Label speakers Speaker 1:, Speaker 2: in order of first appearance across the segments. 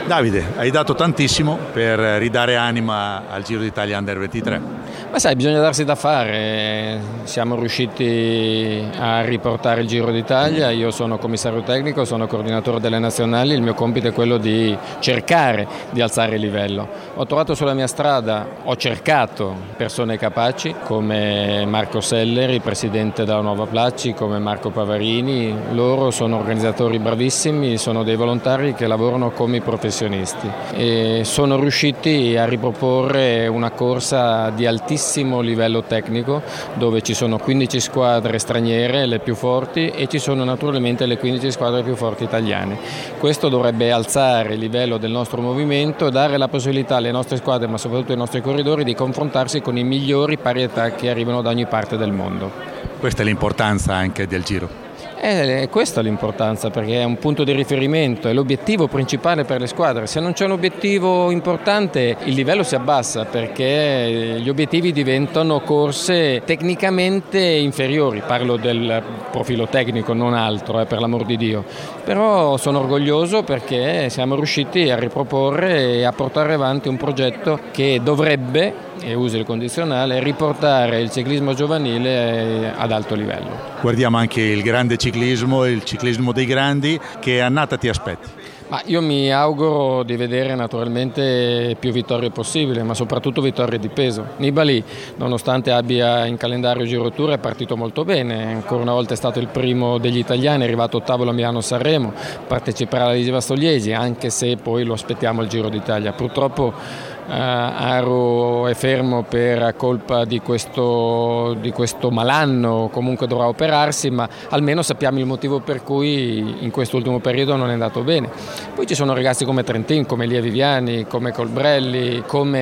Speaker 1: Davide, hai dato tantissimo per ridare anima al Giro d'Italia Under 23.
Speaker 2: Ma sai, bisogna darsi da fare, siamo riusciti a riportare il Giro d'Italia, io sono commissario tecnico, sono coordinatore delle nazionali, il mio compito è quello di cercare di alzare il livello. Ho trovato sulla mia strada, ho cercato persone capaci come Marco Selleri, presidente della Nuova Placci, come Marco Pavarini, loro sono organizzatori bravissimi, sono dei volontari che lavorano come i professionisti e sono riusciti a riproporre una corsa di altissimo livello tecnico dove ci sono 15 squadre straniere, le più forti, e ci sono naturalmente le 15 squadre più forti italiane. Questo dovrebbe alzare il livello del nostro movimento e dare la possibilità alle nostre squadre, ma soprattutto ai nostri corridori, di confrontarsi con i migliori pari età che arrivano da ogni parte del mondo.
Speaker 1: Questa è l'importanza anche del Giro.
Speaker 2: Questa è l'importanza, perché è un punto di riferimento, è l'obiettivo principale per le squadre. Se non c'è un obiettivo importante il livello si abbassa, perché gli obiettivi diventano corse tecnicamente inferiori, parlo del profilo tecnico, non altro, per l'amor di Dio. Però sono orgoglioso perché siamo riusciti a riproporre e a portare avanti un progetto che dovrebbe, e uso il condizionale, riportare il ciclismo giovanile ad alto livello.
Speaker 1: Guardiamo anche il grande ciclismo, il ciclismo dei grandi. Che annata ti aspetti?
Speaker 2: Ma io mi auguro di vedere naturalmente più vittorie possibile, ma soprattutto vittorie di peso. Nibali, nonostante abbia in calendario Giro Tour, è partito molto bene, ancora una volta è stato il primo degli italiani, è arrivato ottavo a Milano-Sanremo, parteciperà alla Ligiva-Bastogliesi, anche se poi lo aspettiamo al Giro d'Italia. Purtroppo Aru è fermo per colpa di questo malanno, comunque dovrà operarsi, ma almeno sappiamo il motivo per cui in questo ultimo periodo non è andato bene. Poi ci sono ragazzi come Trentin, come Elia Viviani, come Colbrelli,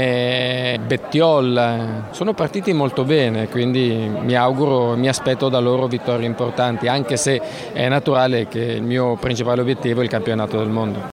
Speaker 2: come Bettiol, sono partiti molto bene, quindi mi auguro, mi aspetto da loro vittorie importanti, anche se è naturale che il mio principale obiettivo è il campionato del mondo.